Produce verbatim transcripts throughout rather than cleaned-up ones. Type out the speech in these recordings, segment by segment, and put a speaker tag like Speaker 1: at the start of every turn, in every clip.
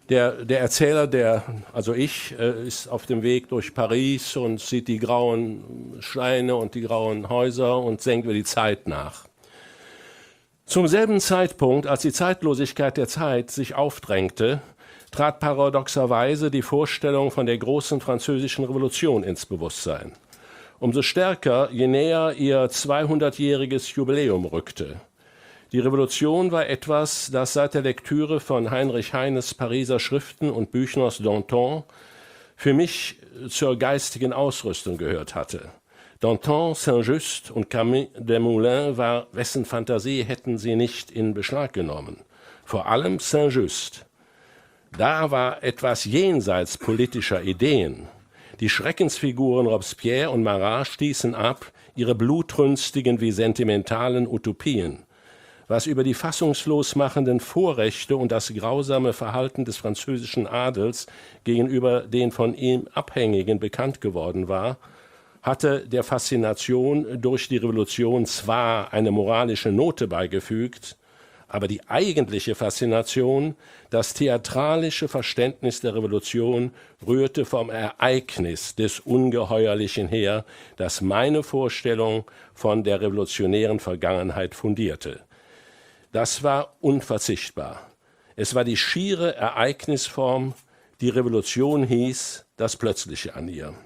Speaker 1: Der, der Erzähler, der, also ich, äh, ist auf dem Weg durch Paris und sieht die grauen Steine und die grauen Häuser und denkt über die Zeit nach. Zum selben Zeitpunkt, als die Zeitlosigkeit der Zeit sich aufdrängte, trat paradoxerweise die Vorstellung von der großen französischen Revolution ins Bewusstsein. Umso stärker, je näher ihr zweihundertjähriges Jubiläum rückte. Die Revolution war etwas, das seit der Lektüre von Heinrich Heines Pariser Schriften und Büchners Danton für mich zur geistigen Ausrüstung gehört hatte. Danton, Saint-Just und Camille Desmoulins war, wessen Fantasie hätten sie nicht in Beschlag genommen. Vor allem Saint-Just. Da war etwas jenseits politischer Ideen. Die Schreckensfiguren Robespierre und Marat stießen ab, ihre blutrünstigen wie sentimentalen Utopien. Was über die fassungslos machenden Vorrechte und das grausame Verhalten des französischen Adels gegenüber den von ihm Abhängigen bekannt geworden war, hatte der Faszination durch die Revolution zwar eine moralische Note beigefügt, aber die eigentliche Faszination, das theatralische Verständnis der Revolution, rührte vom Ereignis des Ungeheuerlichen her, das meine Vorstellung von der revolutionären Vergangenheit fundierte. Das war unverzichtbar. Es war die schiere Ereignisform, die Revolution hieß, das Plötzliche an ihr.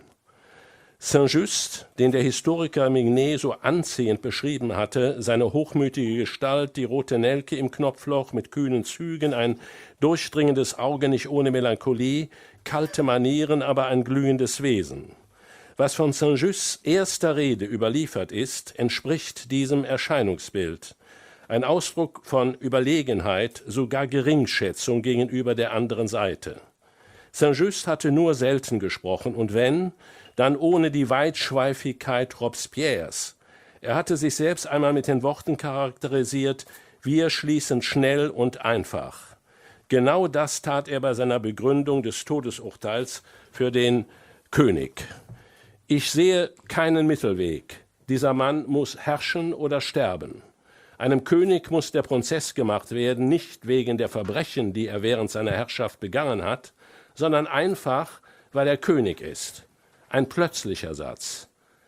Speaker 1: Saint-Just, den der Historiker Mignet so anziehend beschrieben hatte, seine hochmütige Gestalt, die rote Nelke im Knopfloch mit kühnen Zügen, ein durchdringendes Auge nicht ohne Melancholie, kalte Manieren, aber ein glühendes Wesen. Was von Saint-Justs erster Rede überliefert ist, entspricht diesem Erscheinungsbild. Ein Ausdruck von Überlegenheit, sogar Geringschätzung gegenüber der anderen Seite. Saint-Just hatte nur selten gesprochen und wenn, dann ohne die Weitschweifigkeit Robespierres. Er hatte sich selbst einmal mit den Worten charakterisiert, wir schließen schnell und einfach. Genau das tat er bei seiner Begründung des Todesurteils für den König. Ich sehe keinen Mittelweg. Dieser Mann muss herrschen oder sterben. Einem König muss der Prozess gemacht werden, nicht wegen der Verbrechen, die er während seiner Herrschaft begangen hat, sondern einfach, weil er König ist. Ein plötzlicher Satz.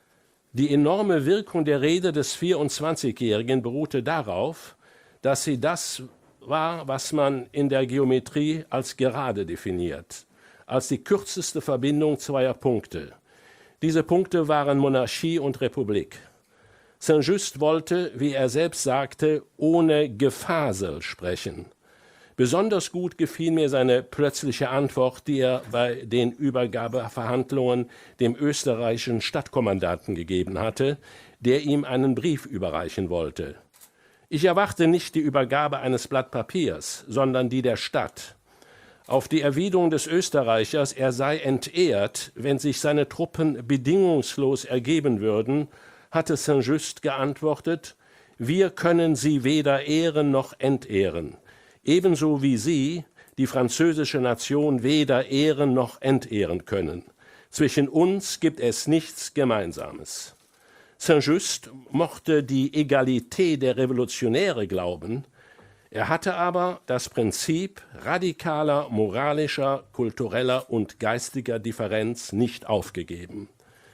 Speaker 1: Die enorme Wirkung der Rede des vierundzwanzigjährigen beruhte darauf, dass sie das war, was man in der Geometrie als gerade definiert, als die kürzeste Verbindung zweier Punkte. Diese Punkte waren Monarchie und Republik. Saint-Just wollte, wie er selbst sagte, ohne Gefasel sprechen. Besonders gut gefiel mir seine plötzliche Antwort, die er bei den Übergabeverhandlungen dem österreichischen Stadtkommandanten gegeben hatte, der ihm einen Brief überreichen wollte. Ich erwarte nicht die Übergabe eines Blatt Papiers, sondern die der Stadt. Auf die Erwiderung des Österreichers, er sei entehrt, wenn sich seine Truppen bedingungslos ergeben würden, hatte Saint-Just geantwortet, wir können sie weder ehren noch entehren. Ebenso wie Sie die französische Nation weder ehren noch entehren können. Zwischen uns gibt es nichts Gemeinsames. Saint-Just mochte die Egalität der Revolutionäre glauben, er hatte aber das Prinzip radikaler, moralischer, kultureller und geistiger Differenz nicht aufgegeben.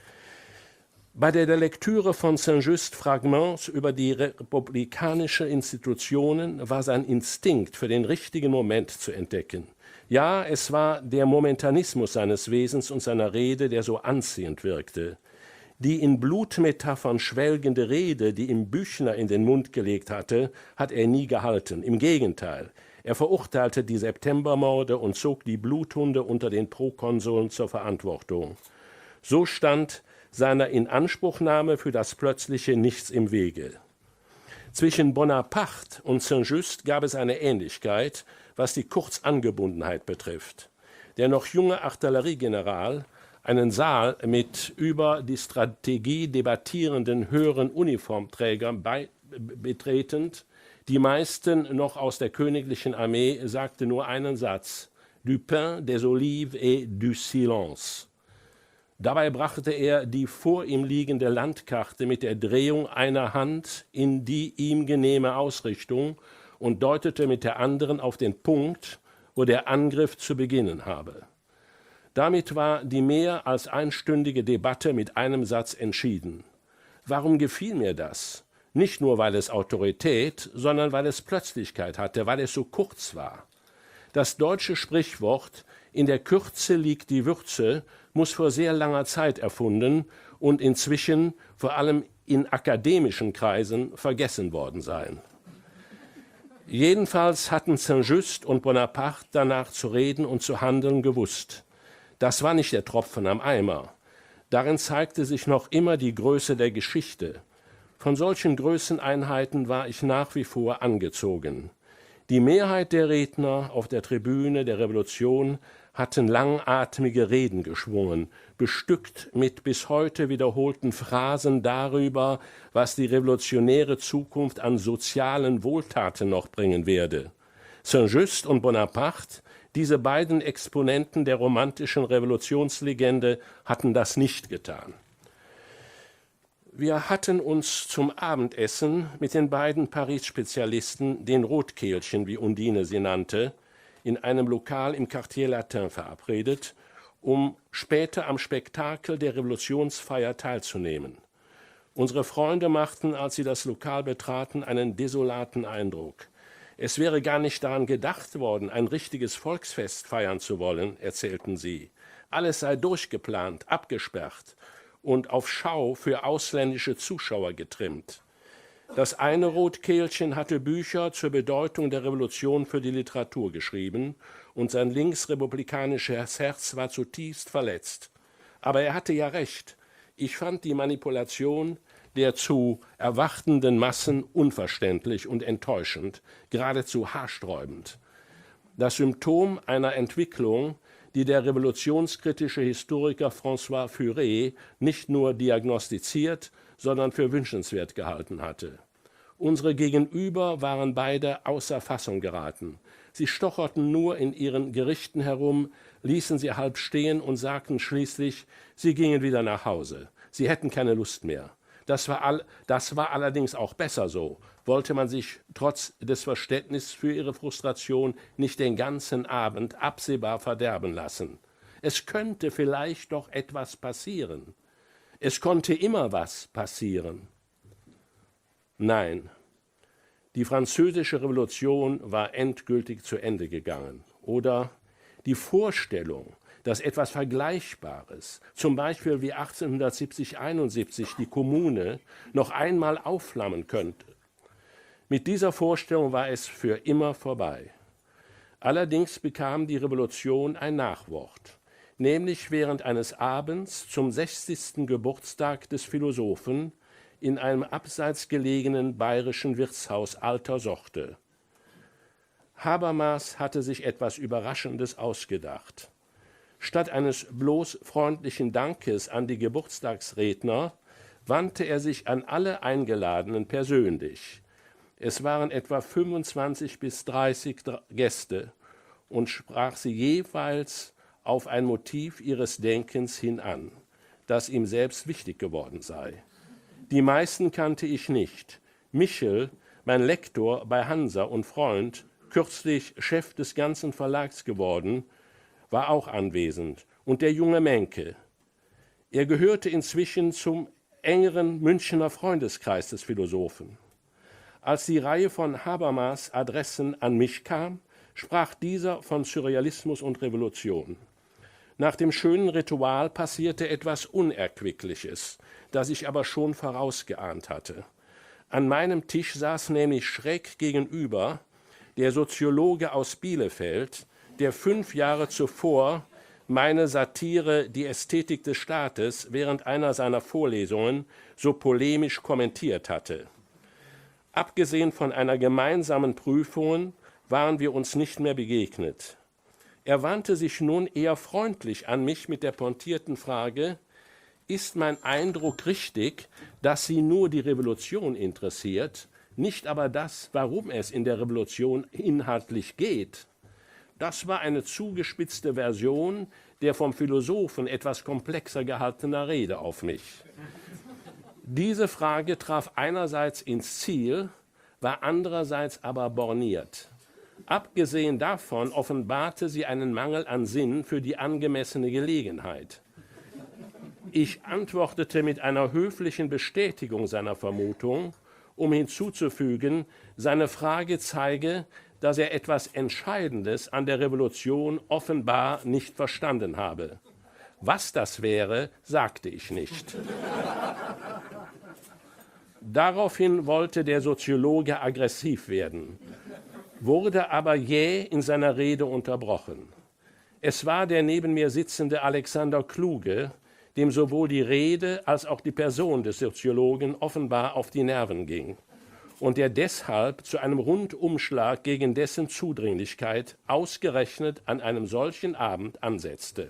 Speaker 1: Bei der Lektüre von Saint-Just Fragments über die republikanische Institutionen war sein Instinkt für den richtigen Moment zu entdecken. Ja, es war der Momentanismus seines Wesens und seiner Rede, der so anziehend wirkte. Die in Blutmetaphern schwelgende Rede, die ihm Büchner in den Mund gelegt hatte, hat er nie gehalten. Im Gegenteil, er verurteilte die Septembermorde und zog die Bluthunde unter den Prokonsuln zur Verantwortung. So stand seiner Inanspruchnahme für das Plötzliche nichts im Wege. Zwischen Bonaparte und Saint-Just gab es eine Ähnlichkeit, was die Kurzangebundenheit betrifft. Der noch junge Artilleriegeneral, einen Saal mit über die Strategie debattierenden höheren Uniformträgern bei, betretend, die meisten noch aus der königlichen Armee, sagte nur einen Satz: Du pain, des olives et du silence. Dabei brachte er die vor ihm liegende Landkarte mit der Drehung einer Hand in die ihm genehme Ausrichtung und deutete mit der anderen auf den Punkt, wo der Angriff zu beginnen habe. Damit war die mehr als einstündige Debatte mit einem Satz entschieden. Warum gefiel mir das? Nicht nur, weil es Autorität, sondern weil es Plötzlichkeit hatte, weil es so kurz war. Das deutsche Sprichwort „In der Kürze liegt die Würze" muss vor sehr langer Zeit erfunden und inzwischen vor allem in akademischen Kreisen vergessen worden sein. Jedenfalls hatten Saint-Just und Bonaparte danach zu reden und zu handeln gewusst. Das war nicht der Tropfen am Eimer. Darin zeigte sich noch immer die Größe der Geschichte. Von solchen Größeneinheiten war ich nach wie vor angezogen. Die Mehrheit der Redner auf der Tribüne der Revolution hatten langatmige Reden geschwungen, bestückt mit bis heute wiederholten Phrasen darüber, was die revolutionäre Zukunft an sozialen Wohltaten noch bringen werde. Saint-Just und Bonaparte, diese beiden Exponenten der romantischen Revolutionslegende, hatten das nicht getan. Wir hatten uns zum Abendessen mit den beiden Paris-Spezialisten, den Rotkehlchen, wie Undine sie nannte, in einem Lokal im Quartier Latin verabredet, um später am Spektakel der Revolutionsfeier teilzunehmen. Unsere Freunde machten, als sie das Lokal betraten, einen desolaten Eindruck. Es wäre gar nicht daran gedacht worden, ein richtiges Volksfest feiern zu wollen, erzählten sie. Alles sei durchgeplant, abgesperrt und auf Schau für ausländische Zuschauer getrimmt. Das eine Rotkehlchen hatte Bücher zur Bedeutung der Revolution für die Literatur geschrieben und sein linksrepublikanisches Herz war zutiefst verletzt. Aber er hatte ja recht. Ich fand die Manipulation der zu erwartenden Massen unverständlich und enttäuschend, geradezu haarsträubend. Das Symptom einer Entwicklung, die der revolutionskritische Historiker François Furet nicht nur diagnostiziert, sondern für wünschenswert gehalten hatte. Unsere Gegenüber waren beide außer Fassung geraten. Sie stocherten nur in ihren Gerichten herum, ließen sie halb stehen und sagten schließlich, sie gingen wieder nach Hause. Sie hätten keine Lust mehr. Das war, all, das war allerdings auch besser so. Wollte man sich trotz des Verständnisses für ihre Frustration nicht den ganzen Abend absehbar verderben lassen. Es könnte vielleicht doch etwas passieren. Es konnte immer was passieren. Nein, die Französische Revolution war endgültig zu Ende gegangen. Oder die Vorstellung, dass etwas Vergleichbares, zum Beispiel wie achtzehnhundertsiebzig einundsiebzig die Kommune, noch einmal aufflammen könnte. Mit dieser Vorstellung war es für immer vorbei. Allerdings bekam die Revolution ein Nachwort, nämlich während eines Abends zum sechzigsten Geburtstag des Philosophen in einem abseits gelegenen bayerischen Wirtshaus alter Sorte. Habermas hatte sich etwas Überraschendes ausgedacht. Statt eines bloß freundlichen Dankes an die Geburtstagsredner wandte er sich an alle Eingeladenen persönlich. Es waren etwa fünfundzwanzig bis dreißig Gäste und sprach sie jeweils auf ein Motiv ihres Denkens hin an, das ihm selbst wichtig geworden sei. Die meisten kannte ich nicht. Michel, mein Lektor bei Hansa und Freund, kürzlich Chef des ganzen Verlags geworden, war auch anwesend, und der junge Menke. Er gehörte inzwischen zum engeren Münchener Freundeskreis des Philosophen. Als die Reihe von Habermas Adressen an mich kam, sprach dieser von Surrealismus und Revolution. Nach dem schönen Ritual passierte etwas Unerquickliches, das ich aber schon vorausgeahnt hatte. An meinem Tisch saß nämlich schräg gegenüber der Soziologe aus Bielefeld, der fünf Jahre zuvor meine Satire »Die Ästhetik des Staates« während einer seiner Vorlesungen so polemisch kommentiert hatte. Abgesehen von einer gemeinsamen Prüfung waren wir uns nicht mehr begegnet. Er wandte sich nun eher freundlich an mich mit der pointierten Frage: Ist mein Eindruck richtig, dass Sie nur die Revolution interessiert, nicht aber das, warum es in der Revolution inhaltlich geht? Das war eine zugespitzte Version der vom Philosophen etwas komplexer gehaltener Rede auf mich. Diese Frage traf einerseits ins Ziel, war andererseits aber borniert. Abgesehen davon offenbarte sie einen Mangel an Sinn für die angemessene Gelegenheit. Ich antwortete mit einer höflichen Bestätigung seiner Vermutung, um hinzuzufügen, seine Frage zeige, dass er etwas Entscheidendes an der Revolution offenbar nicht verstanden habe. Was das wäre, sagte ich nicht. Daraufhin wollte der Soziologe aggressiv werden, wurde aber jäh in seiner Rede unterbrochen. Es war der neben mir sitzende Alexander Kluge, dem sowohl die Rede als auch die Person des Soziologen offenbar auf die Nerven ging und der deshalb zu einem Rundumschlag gegen dessen Zudringlichkeit ausgerechnet an einem solchen Abend ansetzte.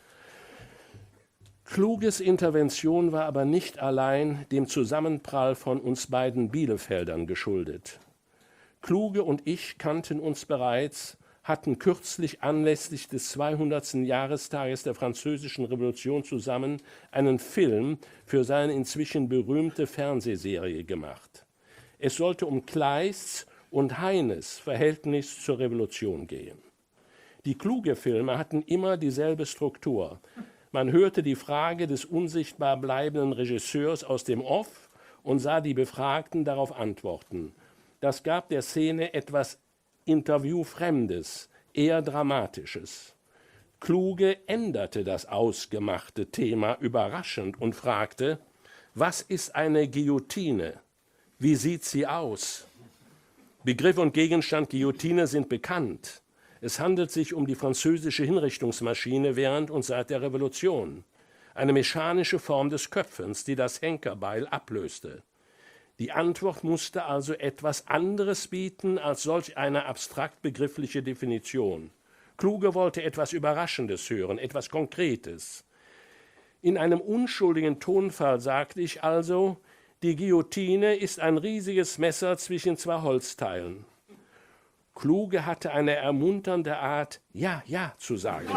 Speaker 1: Kluges Intervention war aber nicht allein dem Zusammenprall von uns beiden Bielefeldern geschuldet. Kluge und ich kannten uns bereits, hatten kürzlich anlässlich des zweihundertsten Jahrestages der Französischen Revolution zusammen einen Film für seine inzwischen berühmte Fernsehserie gemacht. Es sollte um Kleists und Heines Verhältnis zur Revolution gehen. Die Kluge-Filme hatten immer dieselbe Struktur. Man hörte die Frage des unsichtbar bleibenden Regisseurs aus dem Off und sah die Befragten darauf antworten. Das gab der Szene etwas Interviewfremdes, eher Dramatisches. Kluge änderte das ausgemachte Thema überraschend und fragte, was ist eine Guillotine? Wie sieht sie aus? Begriff und Gegenstand Guillotine sind bekannt. Es handelt sich um die französische Hinrichtungsmaschine während und seit der Revolution. Eine mechanische Form des Köpfens, die das Henkerbeil ablöste. Die Antwort musste also etwas anderes bieten als solch eine abstrakt begriffliche Definition. Kluge wollte etwas Überraschendes hören, etwas Konkretes. In einem unschuldigen Tonfall sagte ich also, die Guillotine ist ein riesiges Messer zwischen zwei Holzteilen. Kluge hatte eine ermunternde Art, ja, ja zu sagen.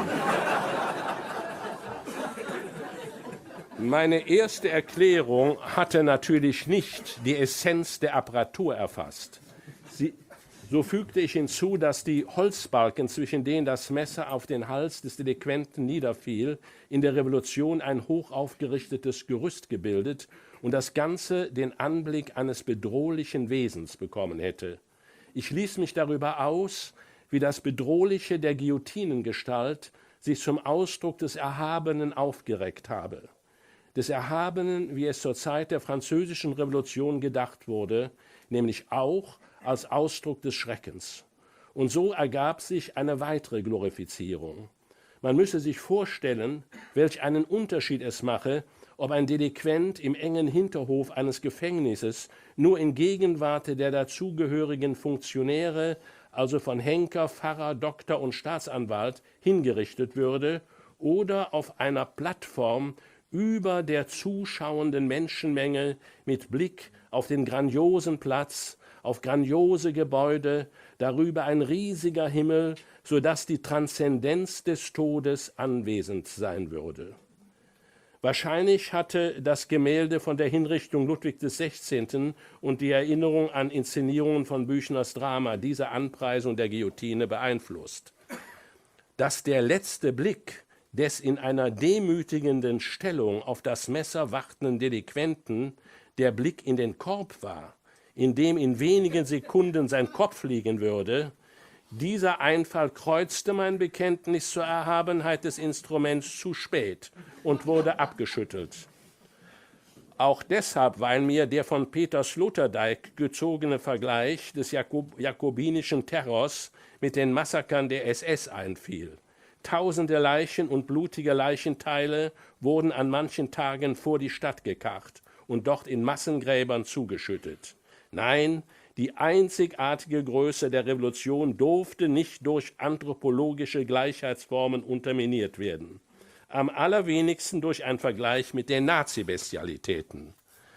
Speaker 1: Meine erste Erklärung hatte natürlich nicht die Essenz der Apparatur erfasst. Sie, so fügte ich hinzu, dass die Holzbalken, zwischen denen das Messer auf den Hals des Delinquenten niederfiel, in der Revolution ein hoch aufgerichtetes Gerüst gebildet und das Ganze den Anblick eines bedrohlichen Wesens bekommen hätte. Ich ließ mich darüber aus, wie das Bedrohliche der Guillotinengestalt sich zum Ausdruck des Erhabenen aufgereckt habe. Des Erhabenen, wie es zur Zeit der Französischen Revolution gedacht wurde, nämlich auch als Ausdruck des Schreckens. Und so ergab sich eine weitere Glorifizierung. Man müsse sich vorstellen, welch einen Unterschied es mache, ob ein Delinquent im engen Hinterhof eines Gefängnisses nur in Gegenwart der dazugehörigen Funktionäre, also von Henker, Pfarrer, Doktor und Staatsanwalt, hingerichtet würde oder auf einer Plattform über der zuschauenden Menschenmenge mit Blick auf den grandiosen Platz, auf grandiose Gebäude, darüber ein riesiger Himmel, sodass die Transzendenz des Todes anwesend sein würde. Wahrscheinlich hatte das Gemälde von der Hinrichtung Ludwig des Sechzehnten und die Erinnerung an Inszenierungen von Büchners Drama diese Anpreisung der Guillotine beeinflusst. Dass der letzte Blick des in einer demütigenden Stellung auf das Messer wartenden Delinquenten der Blick in den Korb war, in dem in wenigen Sekunden sein Kopf liegen würde, dieser Einfall kreuzte mein Bekenntnis zur Erhabenheit des Instruments zu spät und wurde abgeschüttelt. Auch deshalb, weil mir der von Peter Sloterdijk gezogene Vergleich des Jakob- jakobinischen Terrors mit den Massakern der S S einfiel. Tausende Leichen und blutige Leichenteile wurden an manchen Tagen vor die Stadt gekarrt und dort in Massengräbern zugeschüttet. Nein, die einzigartige Größe der Revolution durfte nicht durch anthropologische Gleichheitsformen unterminiert werden. Am allerwenigsten durch einen Vergleich mit den Nazi-Bestialitäten.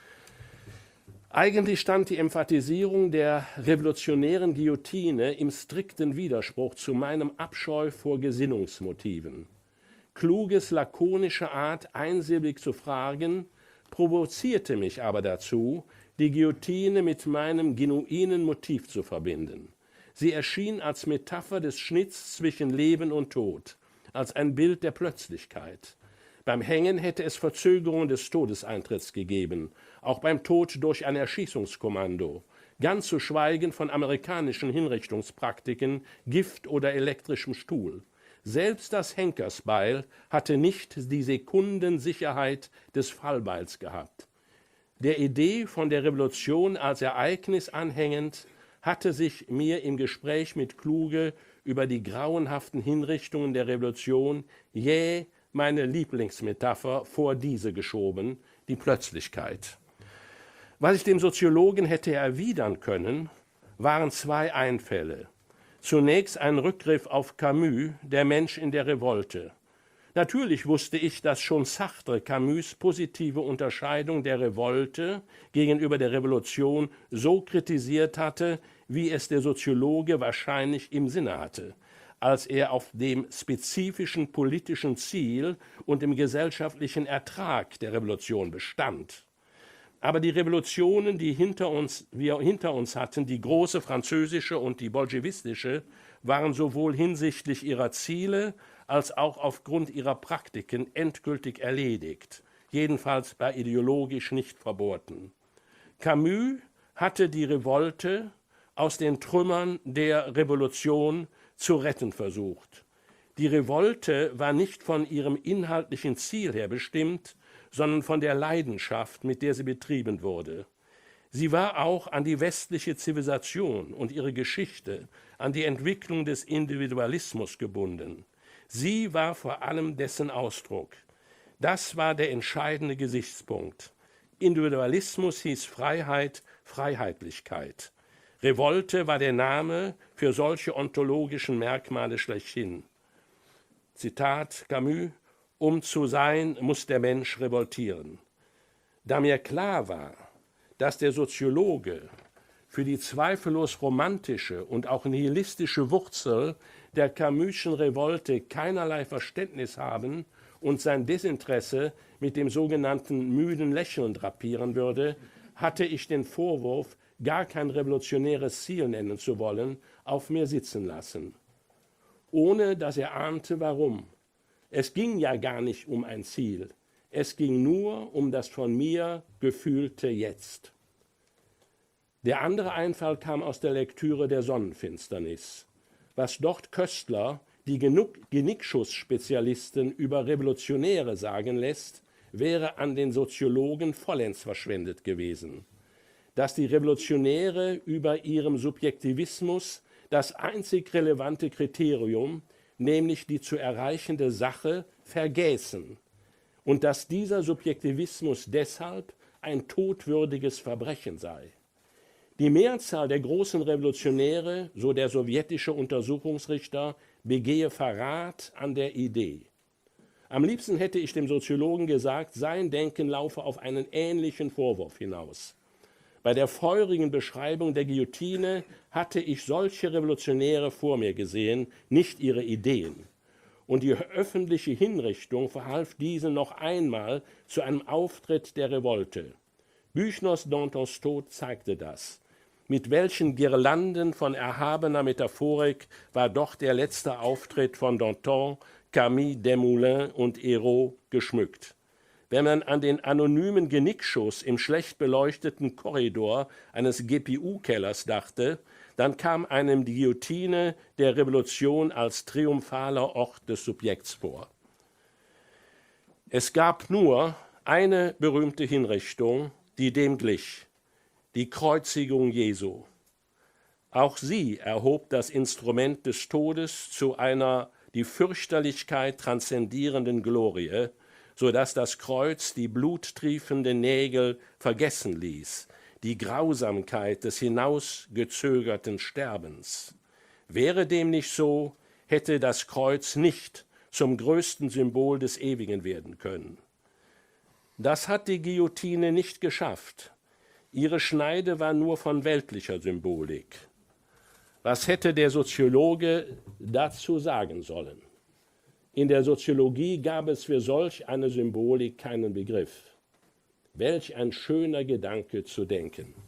Speaker 1: Eigentlich stand die Emphatisierung der revolutionären Guillotine im strikten Widerspruch zu meinem Abscheu vor Gesinnungsmotiven. Kluges, lakonische Art, einsilbig zu fragen, provozierte mich aber dazu, die Guillotine mit meinem genuinen Motiv zu verbinden. Sie erschien als Metapher des Schnitts zwischen Leben und Tod, als ein Bild der Plötzlichkeit. Beim Hängen hätte es Verzögerung des Todeseintritts gegeben, auch beim Tod durch ein Erschießungskommando, ganz zu schweigen von amerikanischen Hinrichtungspraktiken, Gift oder elektrischem Stuhl. Selbst das Henkersbeil hatte nicht die Sekundensicherheit des Fallbeils gehabt. Der Idee von der Revolution als Ereignis anhängend, hatte sich mir im Gespräch mit Kluge über die grauenhaften Hinrichtungen der Revolution jäh meine Lieblingsmetapher vor diese geschoben, die Plötzlichkeit. Was ich dem Soziologen hätte erwidern können, waren zwei Einfälle. Zunächst ein Rückgriff auf Camus, Der Mensch in der Revolte. Natürlich wusste ich, dass schon Sartre Camus' positive Unterscheidung der Revolte gegenüber der Revolution so kritisiert hatte, wie es der Soziologe wahrscheinlich im Sinne hatte, als er auf dem spezifischen politischen Ziel und dem gesellschaftlichen Ertrag der Revolution bestand. Aber die Revolutionen, die hinter uns, wir hinter uns hatten, die große französische und die bolschewistische, waren sowohl hinsichtlich ihrer Ziele als auch aufgrund ihrer Praktiken endgültig erledigt, jedenfalls bei ideologisch nicht verbohrten. Camus hatte die Revolte aus den Trümmern der Revolution zu retten versucht. Die Revolte war nicht von ihrem inhaltlichen Ziel her bestimmt, sondern von der Leidenschaft, mit der sie betrieben wurde. Sie war auch an die westliche Zivilisation und ihre Geschichte, an die Entwicklung des Individualismus gebunden. Sie war vor allem dessen Ausdruck. Das war der entscheidende Gesichtspunkt. Individualismus hieß Freiheit, Freiheitlichkeit. Revolte war der Name für solche ontologischen Merkmale schlechthin. Zitat Camus: Um zu sein, muss der Mensch revoltieren. Da mir klar war, dass der Soziologe für die zweifellos romantische und auch nihilistische Wurzel der Camus'schen Revolte keinerlei Verständnis haben und sein Desinteresse mit dem sogenannten müden Lächeln drapieren würde, hatte ich den Vorwurf, gar kein revolutionäres Ziel nennen zu wollen, auf mir sitzen lassen. Ohne dass er ahnte, warum. Es ging ja gar nicht um ein Ziel. Es ging nur um das von mir gefühlte Jetzt. Der andere Einfall kam aus der Lektüre der Sonnenfinsternis. Was dort Köstler, die Genickschuss-Spezialisten über Revolutionäre sagen lässt, wäre an den Soziologen vollends verschwendet gewesen. Dass die Revolutionäre über ihrem Subjektivismus das einzig relevante Kriterium, nämlich die zu erreichende Sache, vergäßen und dass dieser Subjektivismus deshalb ein todwürdiges Verbrechen sei. Die Mehrzahl der großen Revolutionäre, so der sowjetische Untersuchungsrichter, begehe Verrat an der Idee. Am liebsten hätte ich dem Soziologen gesagt, sein Denken laufe auf einen ähnlichen Vorwurf hinaus. Bei der feurigen Beschreibung der Guillotine hatte ich solche Revolutionäre vor mir gesehen, nicht ihre Ideen. Und die öffentliche Hinrichtung verhalf diesen noch einmal zu einem Auftritt der Revolte. Büchners Dantons Tod zeigte das. Mit welchen Girlanden von erhabener Metaphorik war doch der letzte Auftritt von Danton, Camille Desmoulins und Hérault geschmückt. Wenn man an den anonymen Genickschuss im schlecht beleuchteten Korridor eines G P U-Kellers dachte, dann kam einem die Guillotine der Revolution als triumphaler Ort des Subjekts vor. Es gab nur eine berühmte Hinrichtung, die dem glich, die Kreuzigung Jesu. Auch sie erhob das Instrument des Todes zu einer die Fürchterlichkeit transzendierenden Glorie, sodass das Kreuz die bluttriefenden Nägel vergessen ließ, die Grausamkeit des hinausgezögerten Sterbens. Wäre dem nicht so, hätte das Kreuz nicht zum größten Symbol des Ewigen werden können. Das hat die Guillotine nicht geschafft. Ihre Schneide war nur von weltlicher Symbolik. Was hätte der Soziologe dazu sagen sollen? In der Soziologie gab es für solch eine Symbolik keinen Begriff. Welch ein schöner Gedanke zu denken.